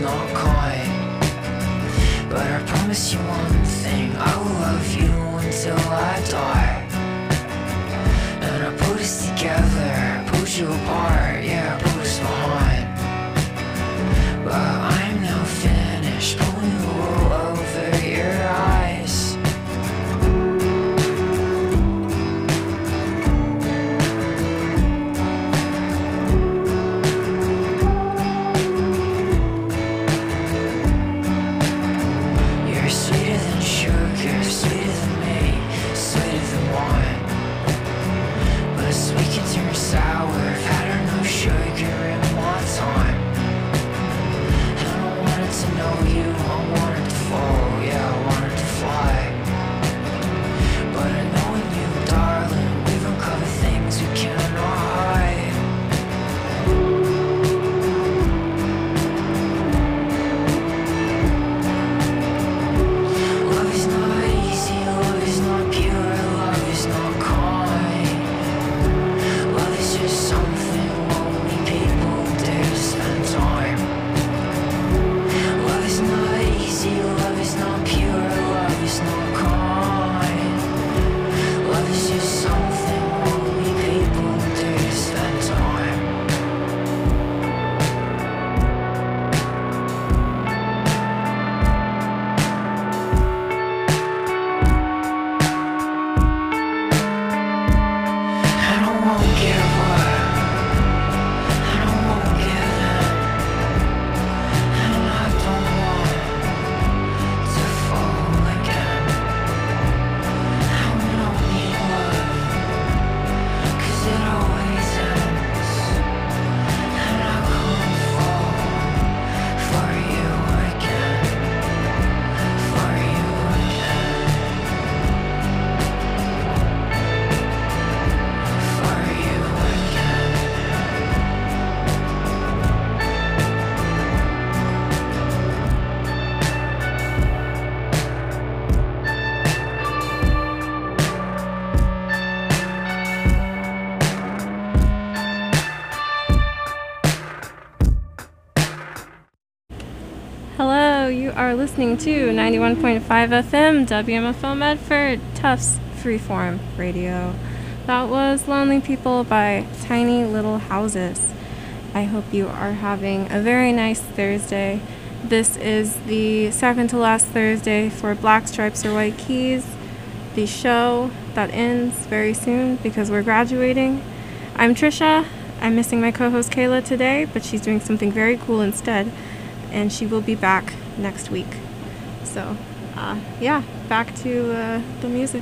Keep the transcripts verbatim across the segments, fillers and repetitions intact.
not kind. But I promise you one thing, I will love you until I die. And I put us together, put you apart, yeah, put us behind. But I'm now finished, pulling the wool over your eyes. You're sweeter than sugar, sweeter than me, sweeter than wine. But sweet can turn sour, I've had no sugar in my time. And I wanted to know you, I wanted to fall, yeah, I wanted to fly. But I know in you, darling, we've uncovered things we cannot hide. Love is not easy, love is not pure, love is not kind. Love is just something lonely people dare to spend time. Love is not easy, love is not pure, love is not kind. Love is just something lonely people dare to spend time. And I won't give up, and I won't give in, and I don't want to fall again. And we don't need love, 'cause it always ends. And I can't fall for you again, for you again, for you again. Hello, you are listening to ninety-one point five F M W M F O Medford, Tufts Freeform Radio. That was Lonely People by Tiny Little Houses. I hope you are having a very nice Thursday. This is the second to last Thursday for Black Stripes or White Keys, the show that ends very soon because we're graduating. I'm Trisha. I'm missing my co-host Kayla today, but she's doing something very cool instead, and she will be back next week. So, uh, yeah, back to uh, the music.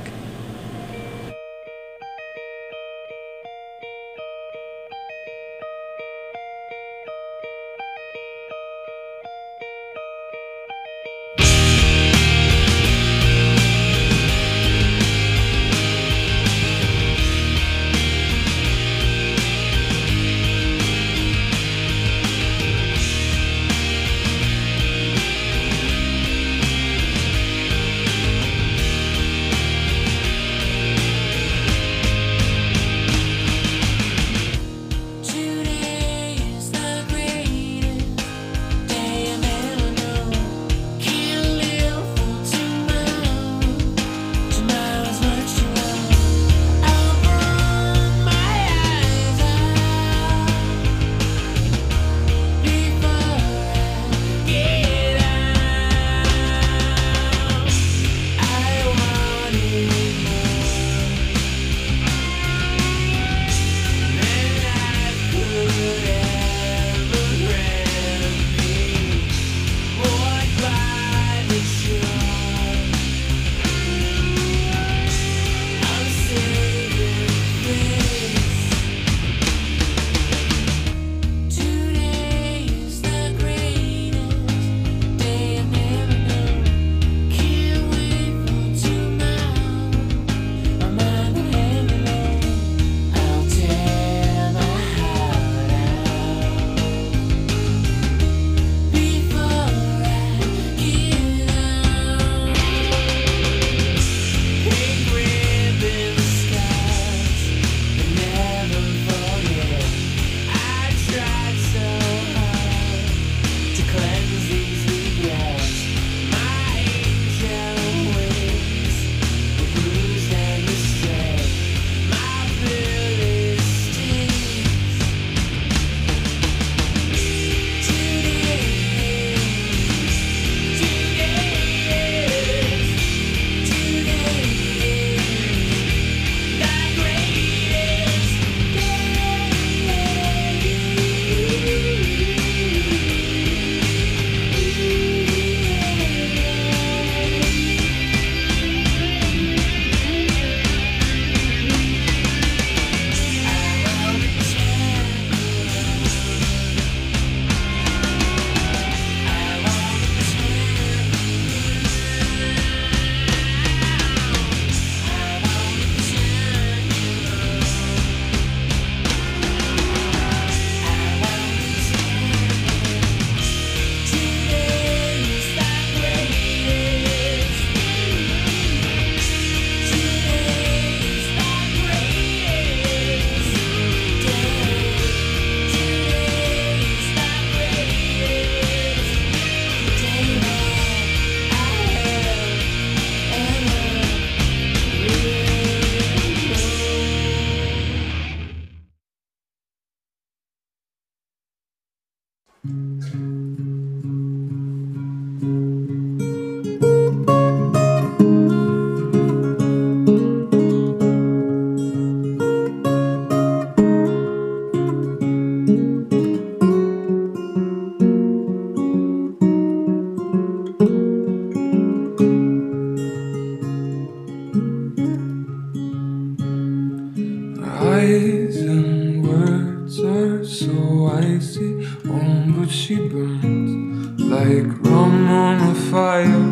she burns like rum on a fire,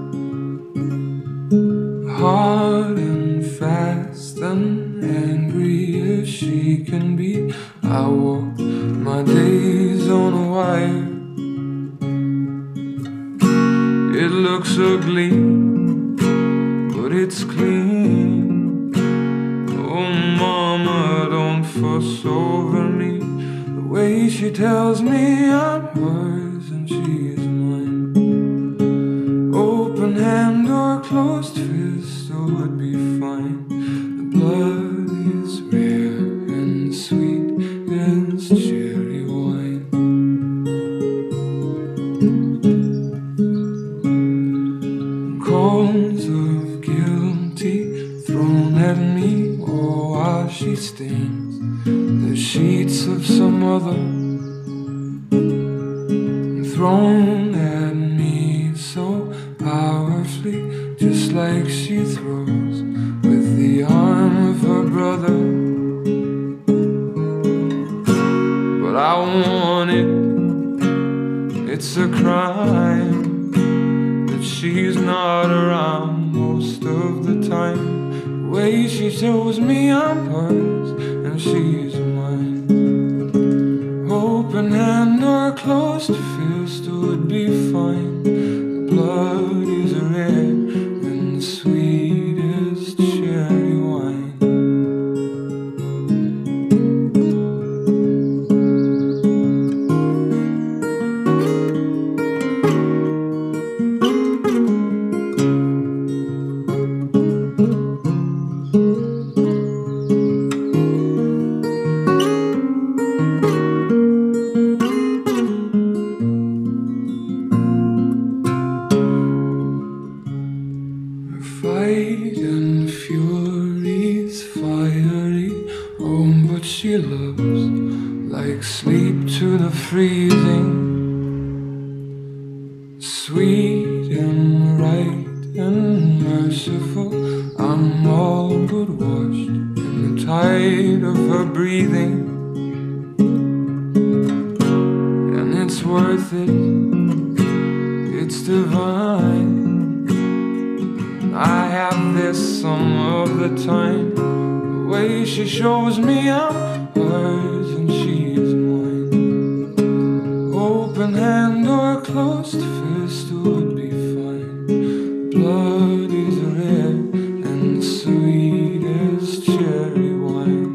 hard and fast and angry as she can be. I walk my days on a wire. It looks ugly, but it's clean. Oh mama, don't fuss over me. The way she tells me I'm hers and she's mine. Open hand or closed fist, oh it'd be fine. The blood is rare and sweet as cherry wine. Calls of guilty thrown at me, oh while she stains the sheets of some other, thrown at me so powerfully, just like she throws with the arm of her brother. But I want it, it's a crime that she's not around most of the time. The way she shows me I'm hers and she's mine. Open hand or closed fist would be fine. The blood is red and sweet as cherry wine. Fight and fury's fiery, oh but she loves like sleep to the freezing. Sweet and right and merciful, I'm all but washed in the tide of her breathing. And it's worth it, it's divine. I have this some of the time. The way she shows me I'm hers and she's mine. Open hand or closed fist would be fine. Blood is red and sweet as cherry wine.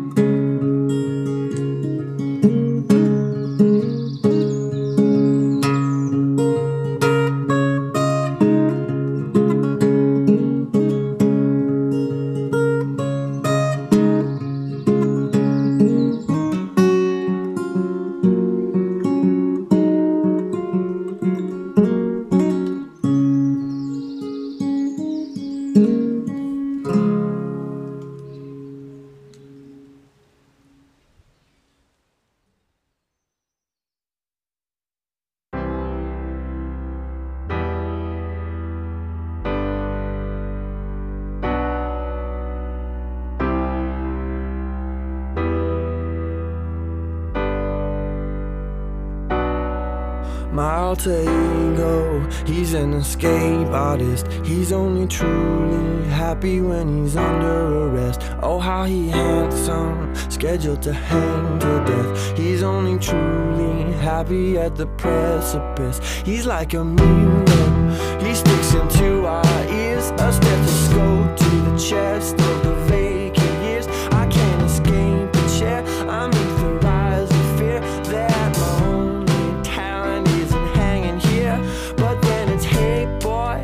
My alter ego, he's an escape artist. He's only truly happy when he's under arrest. Oh, how he handsome, scheduled to hang to death. He's only truly happy at the precipice. He's like a mirror, he sticks into our ears. A stethoscope to the chest of the vacant years. I can't escape the chair, I meet the rise of fear that my only talent isn't hanging here. But then it's, hey boy,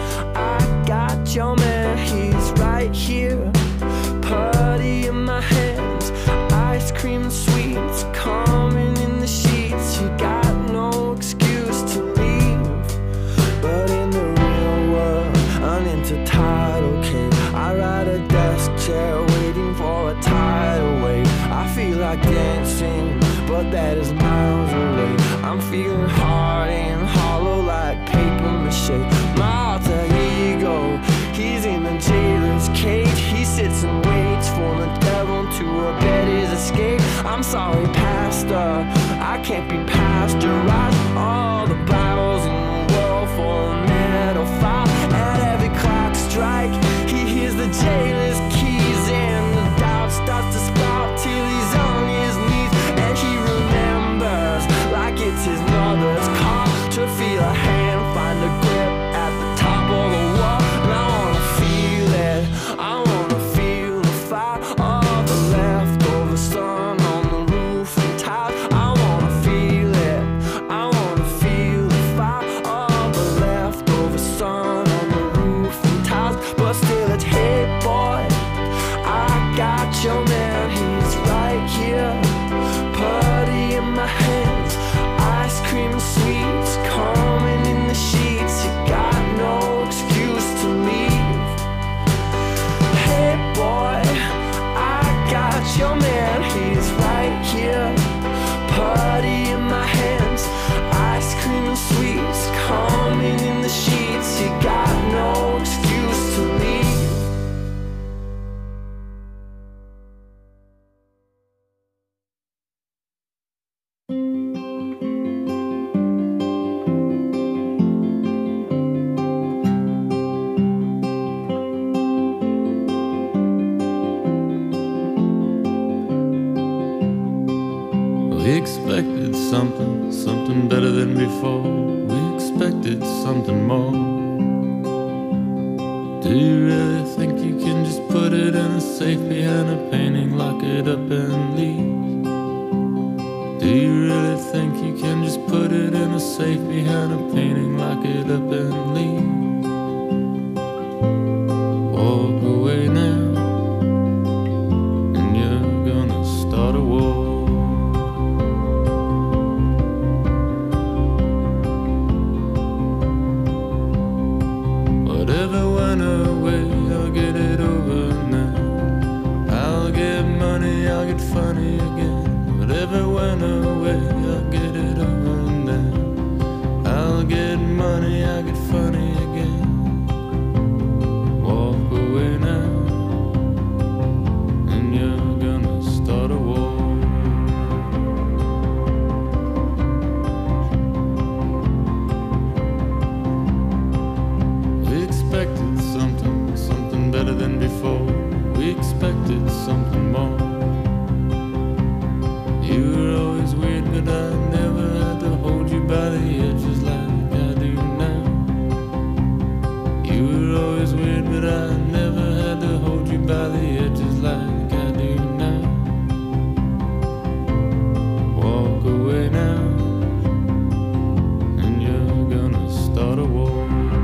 I got your man, he's right here. Putty in my hands, ice cream and sweets coming in the sheets. You got no excuse to leave, but in the real world, an intertidal cave, I ride a desk chair waiting for a tidal wave. I feel like dancing, but that is miles away. I'm feeling hard and hollow like paper mache. My alter ego, he's in the jailer's cage. He sits and waits for the devil to abet his escape. I'm sorry, pastor, I can't be pasteurized. something, something better than before. We expected something more. Do you really think you can just put it in a safe behind a painting, lock it up and leave? Do you really think you can just put it in a safe behind a painting, lock it up and leave? Walk away now, and you're gonna start a war. Whatever went away, I'll get it over now. I'll get money, I'll get funny again. Whatever went away, I'll get it over now. I'll get money, I'll get funny again. Walk away now, and you're gonna start a war. We expected something, something better than before. We expected something more. You were always weird, but I never had to hold you by the edges like I do now. You were always weird, but I never had to hold you by the edges like I do now. Walk away now, and you're gonna start a war.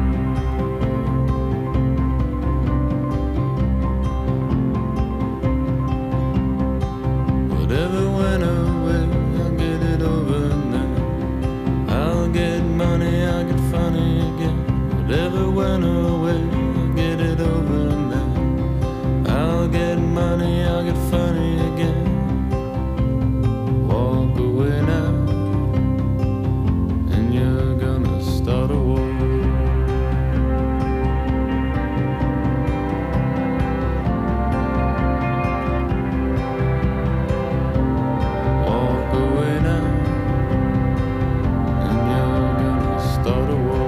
Whatever went away, I'll get it over now. I'll get money, I'll get funny again. Whatever went away, I'll get it over now. I'll get money, I'll get funny again. Walk away now, and you're gonna start a war. Walk away now, and you're gonna start a war.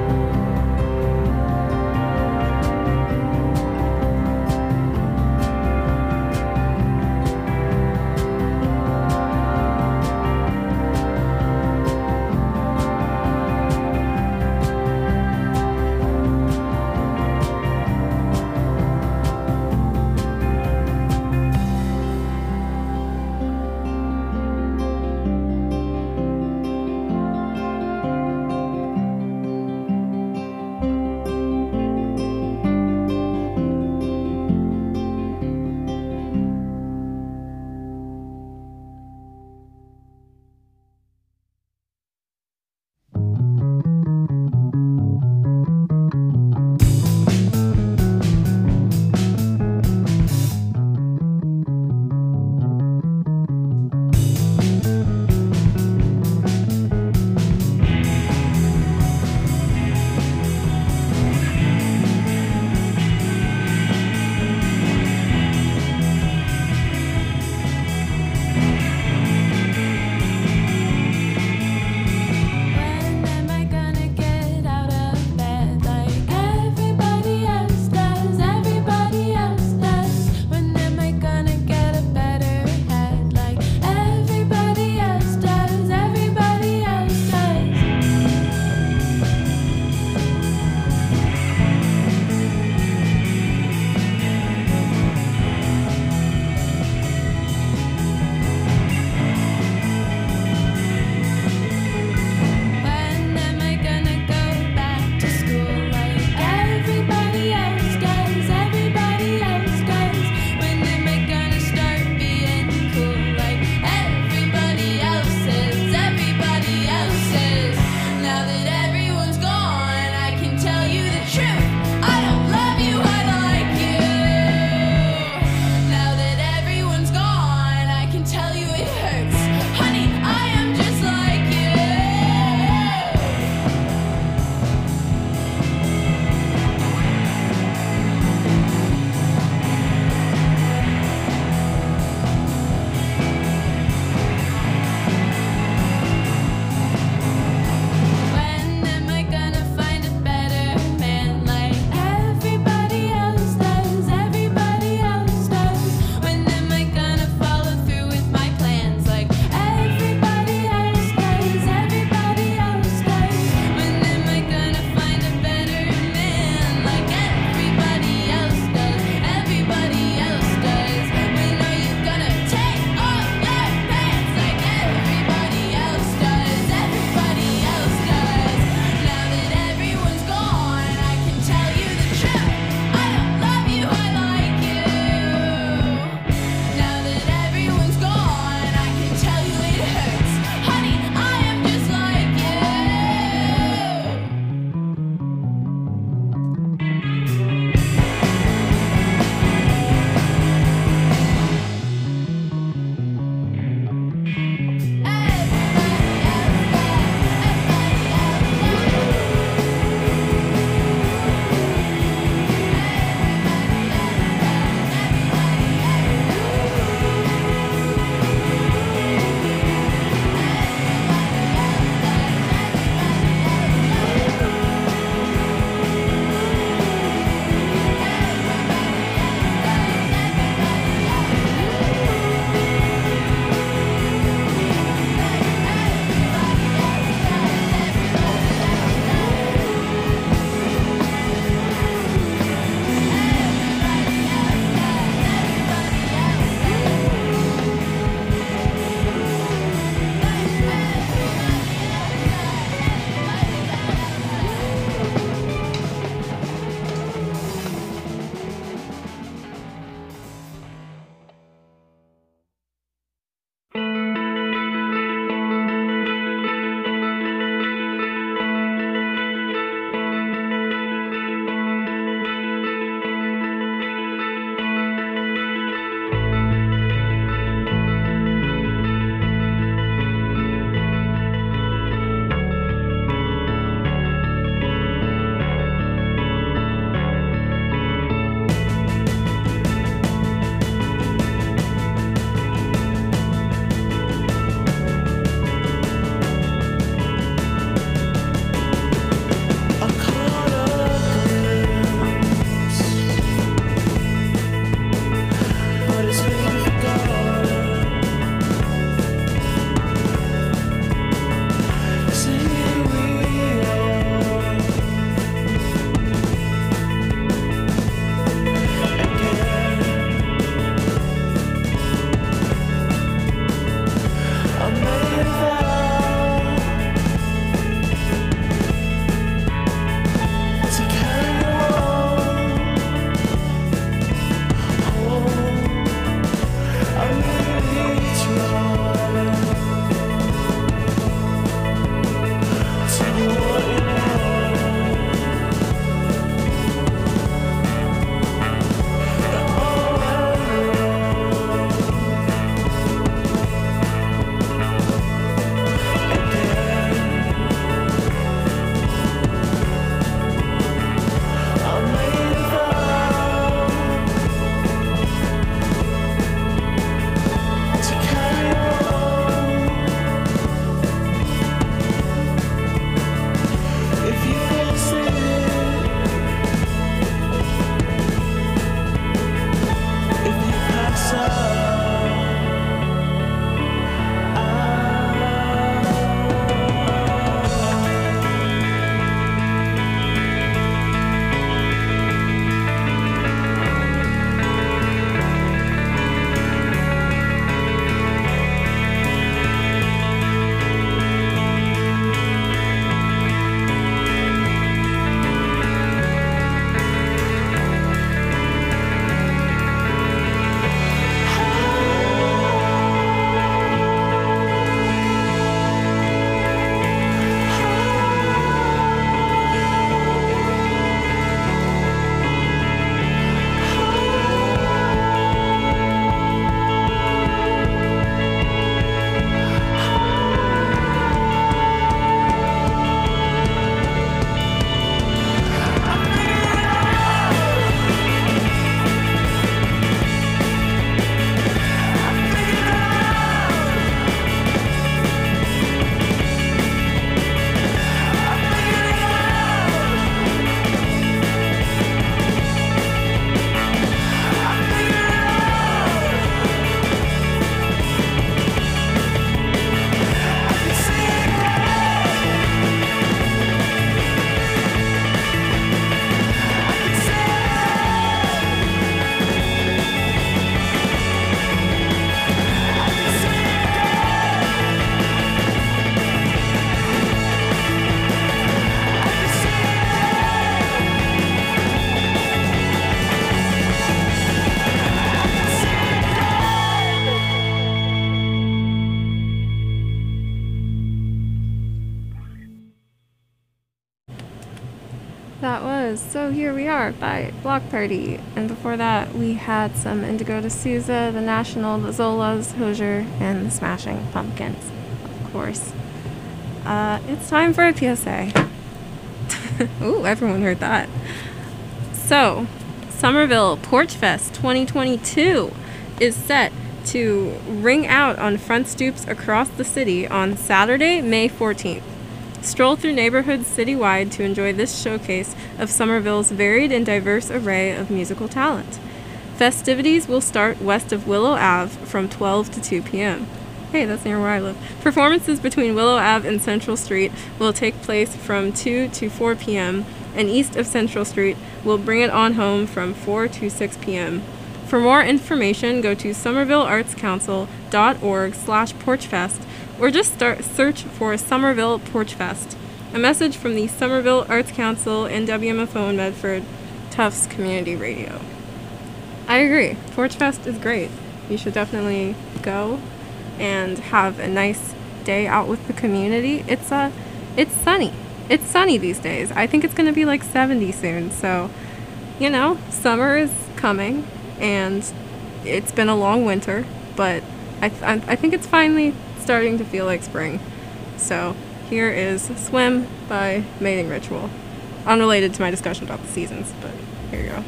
That was So Here We Are by Block Party. And before that, we had some Indigo D'Souza, The National, The Zolas, Hozier, and The Smashing Pumpkins, of course. Uh, it's time for a P S A. Ooh, everyone heard that. So, Somerville Porch Fest twenty twenty-two is set to ring out on front stoops across the city on Saturday, May fourteenth. Stroll through neighborhoods citywide to enjoy this showcase of Somerville's varied and diverse array of musical talent. Festivities will start west of Willow Avenue from twelve to two p.m. Hey, that's near where I live. Performances between Willow Avenue and Central Street will take place from two to four p.m., and east of Central Street will bring it on home from four to six p.m. For more information, go to somerville arts council dot org slash porchfest or just start search for Somerville Porch Fest. A message from the Somerville Arts Council and W M F O in Medford, Tufts Community Radio. I agree. Porch Fest is great. You should definitely go and have a nice day out with the community. It's uh, it's sunny. It's sunny these days. I think it's going to be like seventy soon. So, you know, summer is coming, and it's been a long winter, but I th- I think it's finally starting to feel like spring. So here is Swim by Mating Ritual. Unrelated to my discussion about the seasons, but here you go.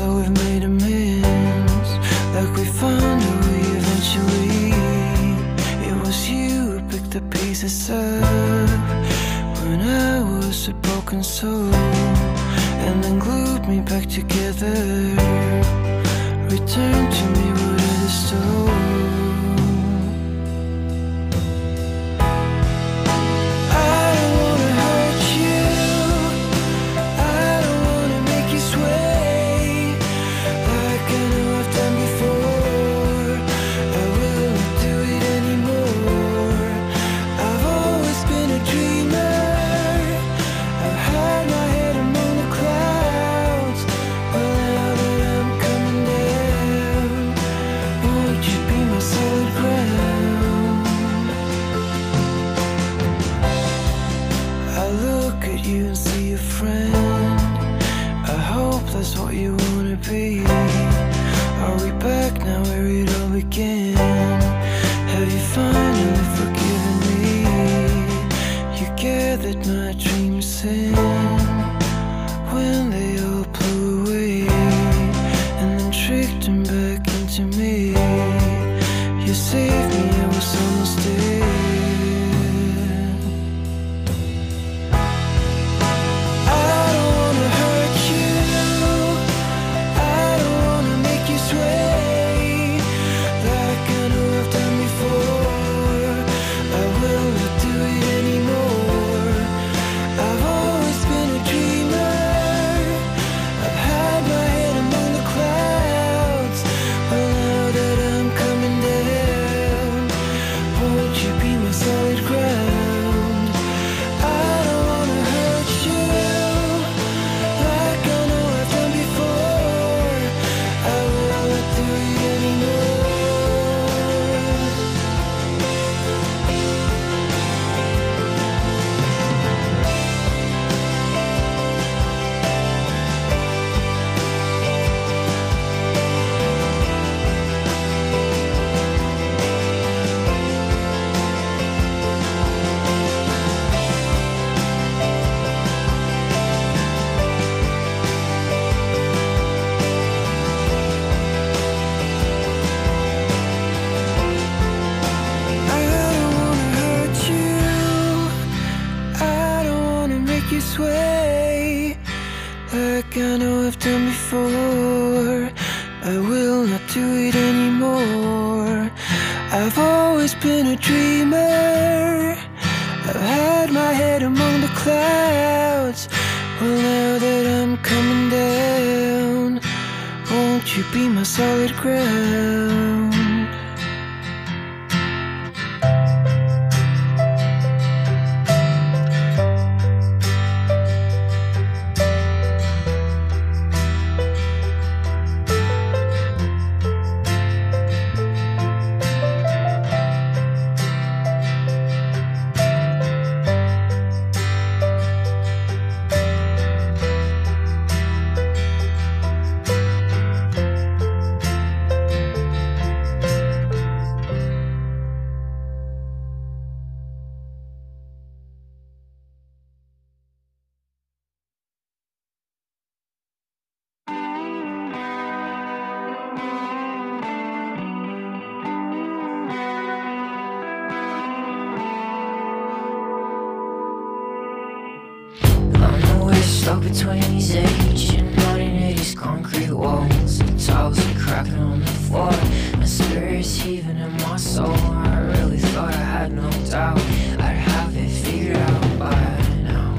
though we've made amends, like we found a way eventually. It was you who picked the pieces up when I was a broken soul, and then glued me back together. Return to me, wood of the stone. Stuck between these ancient nineteen eighties concrete walls, and tiles are cracking on the floor. My spirit's heaving in my soul. I really thought I had no doubt I'd have it figured out by now.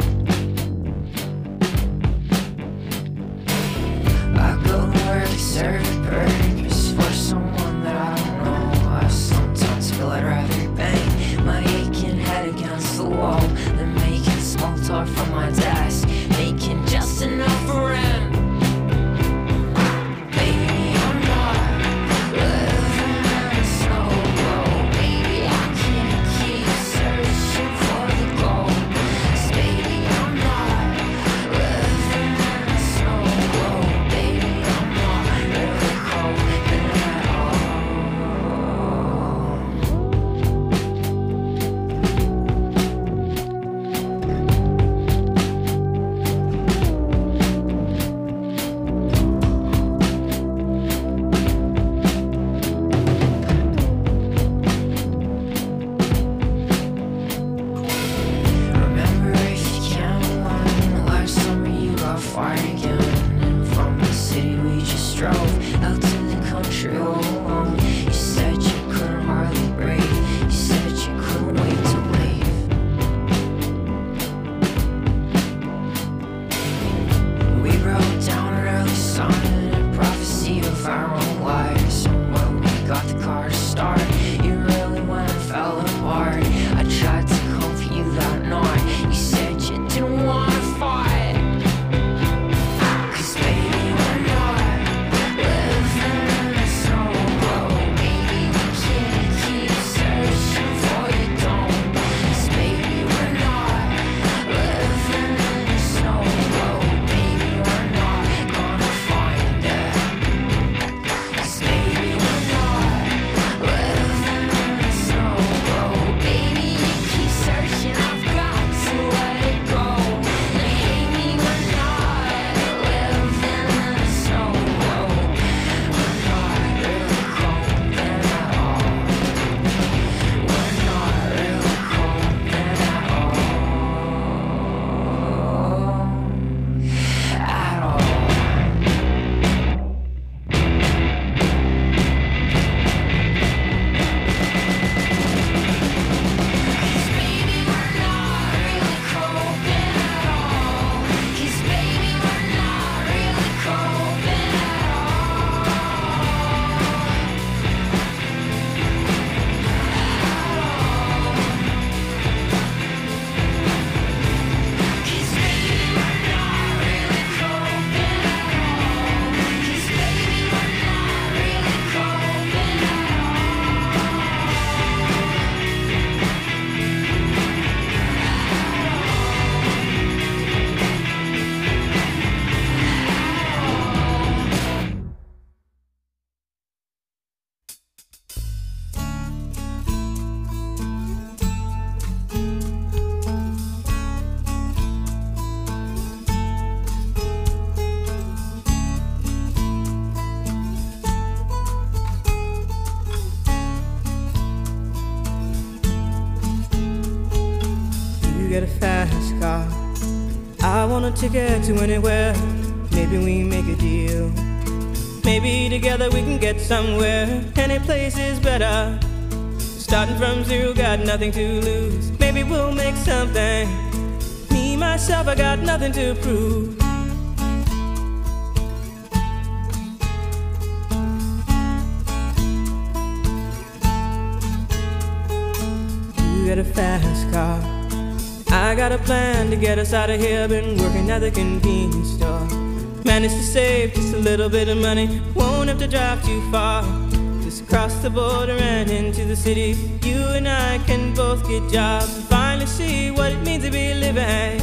I go to work to serve a purpose for someone that I don't know. I sometimes feel I'd rather bang my aching head against the wall than making small talk from my desk, making just enough for him. Baby, I'm not living in a snow globe. Baby, I can't keep searching for the gold. 'Cause baby, I'm not living in a snow globe. Baby, I'm not really off our own lives. And when we got the car to start, it really went and fell apart. I tried to comfort you that night. You said you didn't want to fight. Cause baby, we're not living in a snow globe. Baby, we can't keep searching for you, don't. Cause baby, we're not living in a snow globe. Baby, we're not gonna find it. Cause baby, we're not living in a snow globe. Baby, you keep searching, I've got to let it go. Baby, we're not living in a snow globe. We're not really coping at all. We're not really coping at all. At all. Cause baby, we're not really coping at all. Cause baby, we're not really coping at all. Cause baby, we're not really coping at all. Cause baby, we're not really coping at You get a fast car, I want a ticket to anywhere. Maybe we make a deal. Maybe together we can get somewhere. Any place is better. Starting from zero, got nothing to lose. Maybe we'll make something. Me, myself, I got nothing to prove. You get a fast car, I got a plan to get us out of here. Been working at the convenience store. Managed to save just a little bit of money. Won't have to drive too far. Just cross the border and into the city. You and I can both get jobs and finally see what it means to be living.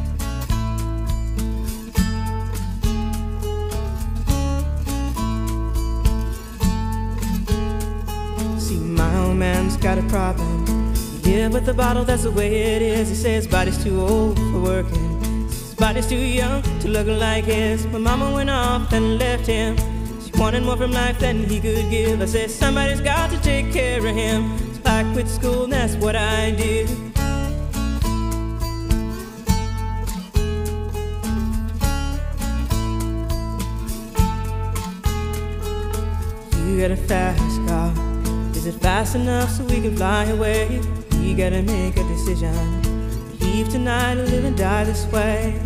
See, my old man's got a problem. Yeah, with the bottle, that's the way it is. He says his body's too old for working. His body's too young to look like his. My mama went off and left him. She wanted more from life than he could give. I said, somebody's got to take care of him. So I quit school and that's what I did. You got a fast car. Is it fast enough so we can fly away? We gotta make a decision. Leave tonight or live and die this way.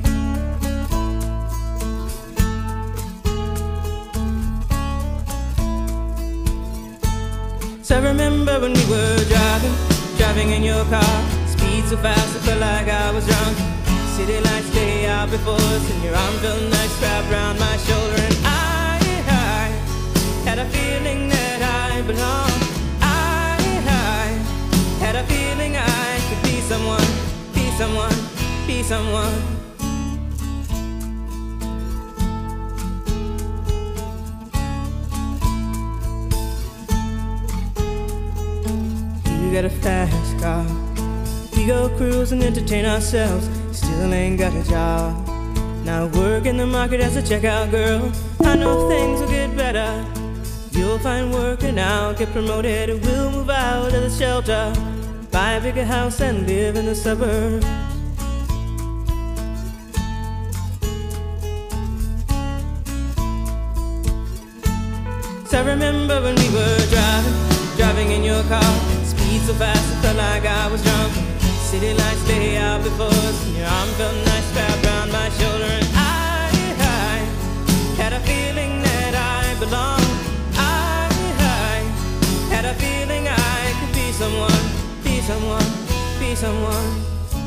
So I remember when we were driving, driving in your car. Speed so fast I felt like I was drunk. City lights lay out before us, and your arm felt nice wrapped around my shoulder. And I, I had a feeling that I belonged. I, I had a feeling I could be someone, be someone, be someone. You got a fast car. We go cruise and entertain ourselves. Still ain't got a job. Now work in the market as a checkout girl. I know things will get better. You'll find work and I'll get promoted. And we'll move out of the shelter, buy a bigger house and live in the suburbs. So I remember when we were driving, driving in your car. Speed so fast it felt like I was drunk. City lights lay out before us, and your arm felt nice wrapped around my shoulder. And I, I had a feeling that I belonged. someone, be someone.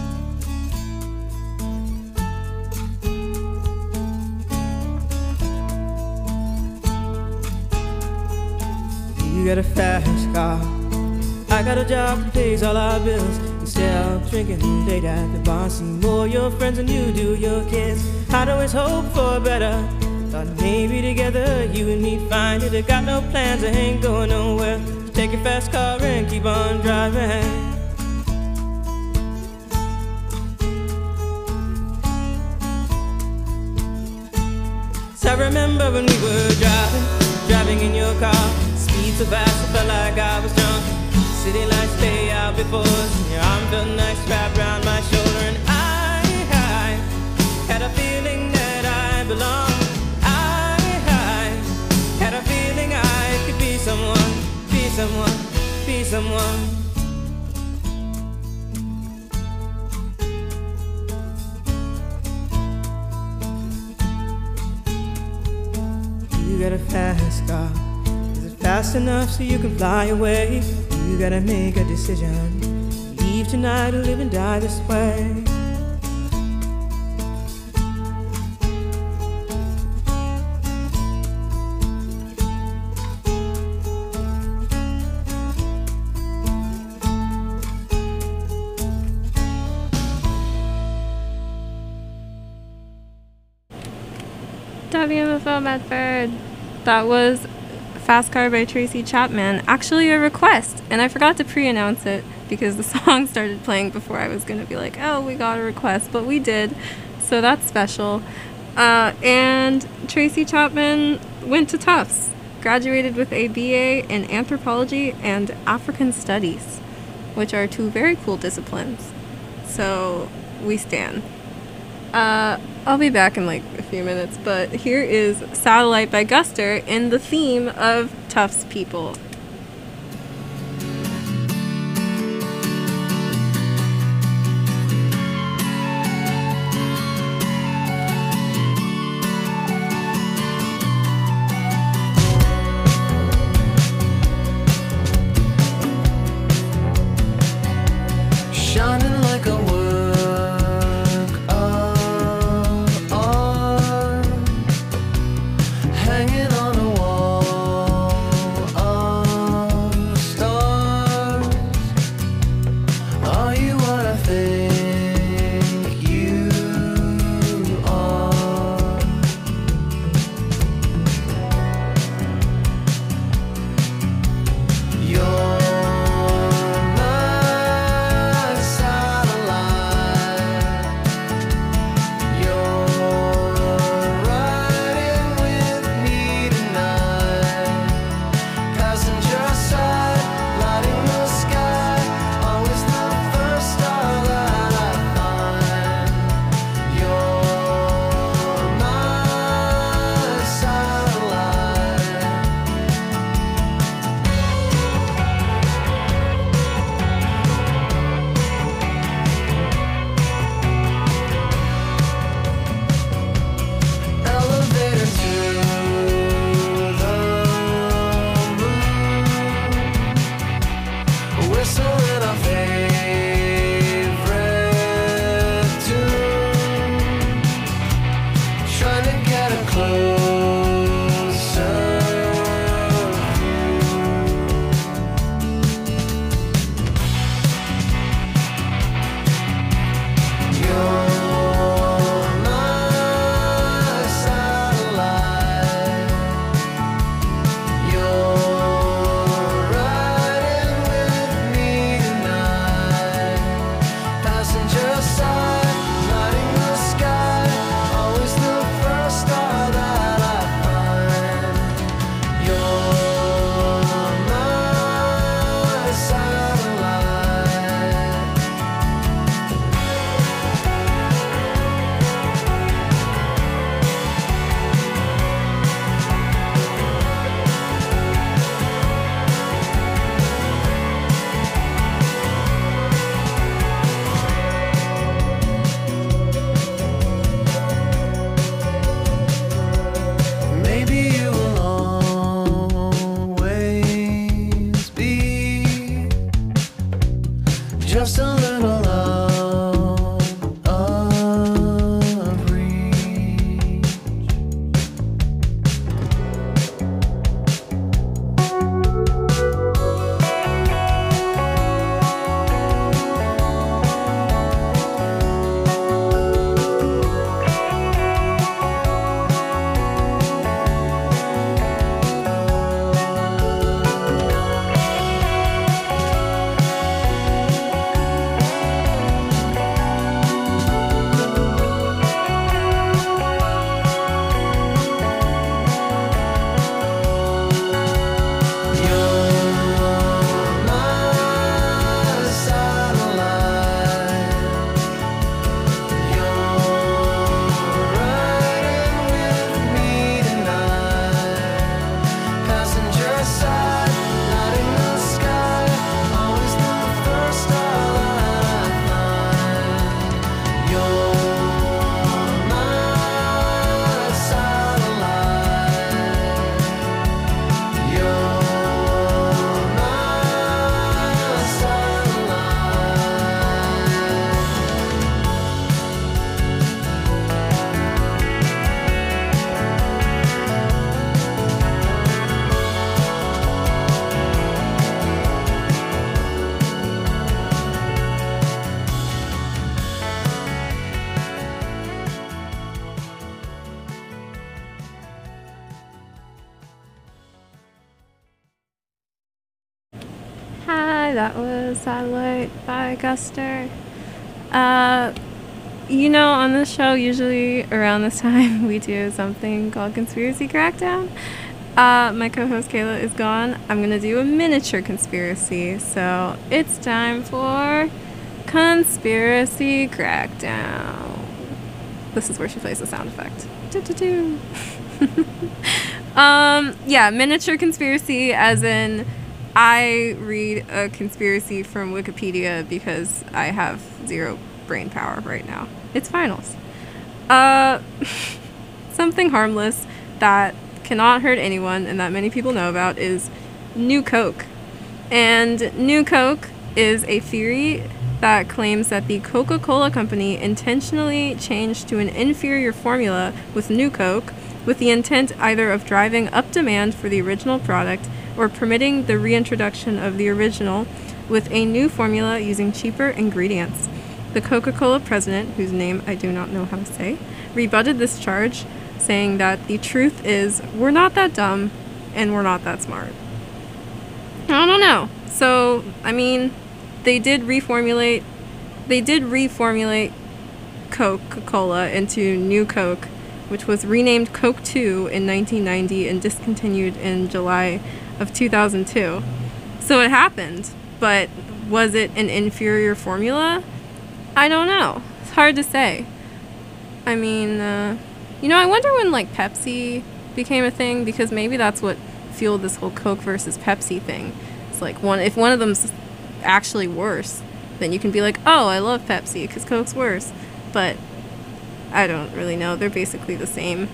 You got a fast car, I got a job that pays all our bills. Instead of drinking late at the bar, see more your friends than you do your kids. I'd always hope for better, thought maybe together you and me find it. I got no plans, I ain't going nowhere. So take your fast car and keep on driving. So I remember when we were driving, driving in your car. Speed so fast, I felt like I was drunk. City lights lay out before us, and your arm felt nice wrapped around my shoulder. And I, I had a feeling that I belonged. I, I had a feeling I could be someone, be someone, be someone. You got a fast car. Fast enough so you can fly away. You gotta make a decision. Leave tonight or live and die this way. W M F O Medford. That was Fast Car by Tracy Chapman, actually a request, and I forgot to pre-announce it because the song started playing before I was going to be like, oh, we got a request, but we did, so that's special. Uh, and Tracy Chapman went to Tufts, graduated with a B A in Anthropology and African Studies, which are two very cool disciplines, so we stan. Uh, I'll be back in like a few minutes, but here is Satellite by Guster in the theme of Tufts people. Shining like a hanging on a wall of stars. Are you what I think you are? You're my satellite. You're riding with me tonight. Okay, that was Satellite by Guster. Uh, you know, on this show, usually around this time, we do something called Conspiracy Crackdown. Uh, my co-host Kayla is gone. I'm gonna do a miniature conspiracy, so it's time for Conspiracy Crackdown. This is where she plays the sound effect. Do-do-do. um, yeah, miniature conspiracy, as in I read a conspiracy from Wikipedia because I have zero brain power right now. It's finals. Uh, something harmless that cannot hurt anyone and that many people know about is New Coke. And New Coke is a theory that claims that the Coca-Cola Company intentionally changed to an inferior formula with New Coke with the intent either of driving up demand for the original product or permitting the reintroduction of the original with a new formula using cheaper ingredients. The Coca-Cola president, whose name I do not know how to say, rebutted this charge, saying that the truth is we're not that dumb and we're not that smart. I don't know. So, I mean, they did reformulate they did reformulate Coca-Cola into New Coke, which was renamed Coke two in nineteen ninety and discontinued in July of two thousand two. So it happened, but was it an inferior formula? I don't know. It's hard to say. I mean, uh, you know, I wonder when, like, Pepsi became a thing, because maybe that's what fueled this whole Coke versus Pepsi thing. It's like, one if one of them's actually worse, then you can be like, oh, I love Pepsi because Coke's worse. But I don't really know. They're basically the same.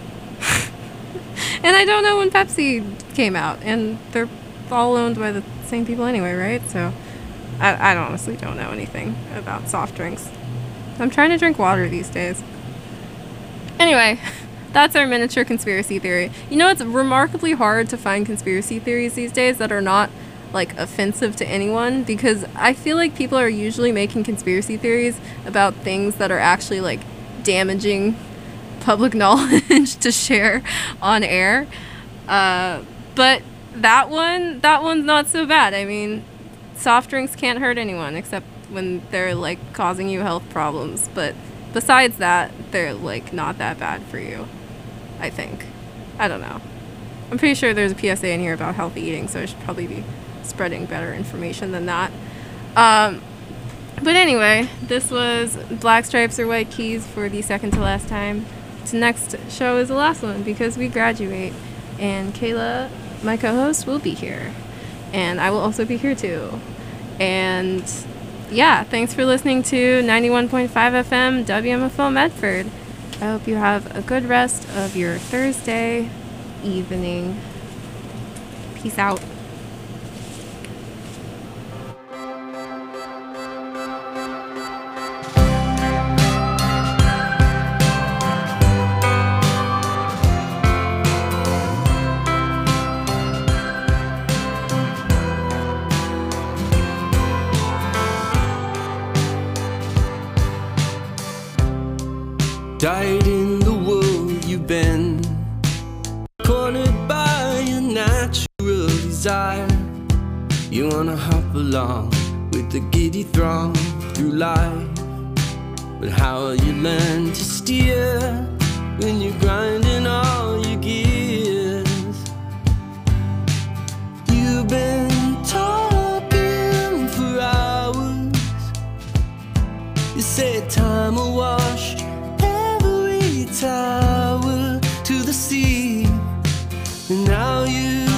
And I don't know when Pepsi came out, and they're all owned by the same people anyway, right? So I, I honestly don't know anything about soft drinks. I'm trying to drink water these days. Anyway, that's our miniature conspiracy theory. You know, it's remarkably hard to find conspiracy theories these days that are not, like, offensive to anyone, because I feel like people are usually making conspiracy theories about things that are actually, like, damaging public knowledge to share on air. Uh, but that one, that one's not so bad. I mean, soft drinks can't hurt anyone except when they're, like, causing you health problems. But besides that, they're, like, not that bad for you, I think. I don't know. I'm pretty sure there's a P S A in here about healthy eating, so I should probably be spreading better information than that. Um, but anyway, this was Black Stripes or White Keys for the second to last time. The next show is the last one because we graduate, and Kayla, my co-host, will be here, and I will also be here too. And yeah, thanks for listening to ninety-one point five F M W M F O Medford. I hope you have a good rest of your Thursday evening. Peace out. Died in the world you've been, cornered by your natural desire. You wanna hop along with the giddy throng through life, but how will you learn to steer when you're grinding all your gears? You've been talking for hours. You said time will wash tower to the sea, and now you